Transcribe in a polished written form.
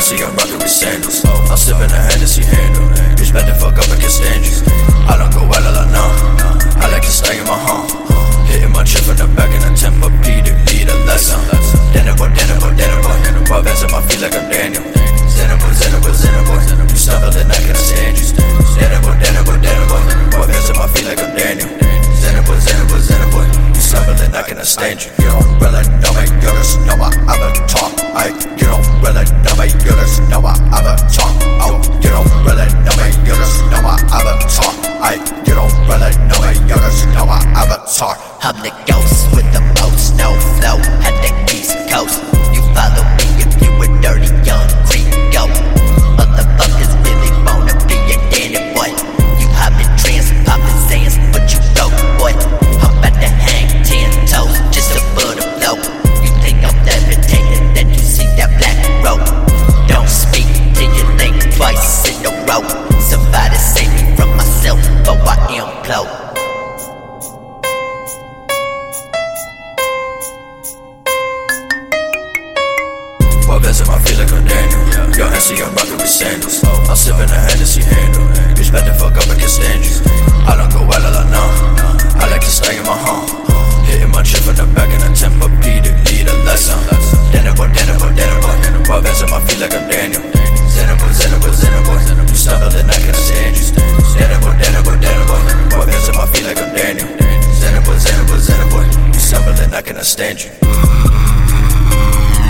Hennessy, I'm rockin' with sandals. I'm sippin' a Hennessy handle. Bitch, bet the fuck up, I can stand you. I don't go out all I know. I like to stay in my home. Hitting my chip in the back in a temper P to lead a lesson. Denable. Boy, bands on my feet like I'm Daniel. Zenable. You stumble and I can't stand you. Denable. Boy, bands on my feet like I'm Daniel. Zenable. You stumble and I can't stand you. You don't really know me, you just know I ever talk. You don't really know me, you just know I ever talk. Oh, you don't really know me, you just know I ever talk. You don't really know me, you just know I ever talk. I'm the ghost with the most, no flow, at the East Coast. You follow me if you a dirty young creep, go. Motherfuckers really wanna be a Danny boy. You hop in trance, poppin' sands, but you go, boy. I'm about to hang 10 toes, just to put a blow. You think I'm levitating, then you see that black rope. Don't speak till you think twice in a row. Somebody save me from myself, or I implode. Boy, bands on my feet like I'm Daniel. Yo, Hennessy, I'm rockin' with sandals. I'm sippin' a Hennessy handle. Bitch, bet the fuck up, I can stand you. I don't go out all I know. I like to stay in my home. Hitting my chip in the back in a temper P to lead a lesson. Denable. Boy, bands on my feet like I'm Daniel. Zenable. You stumble and I can't stand you. Denable. Boy, bands on my feet like I'm Daniel. Zenable. You stumble and I can't stand you.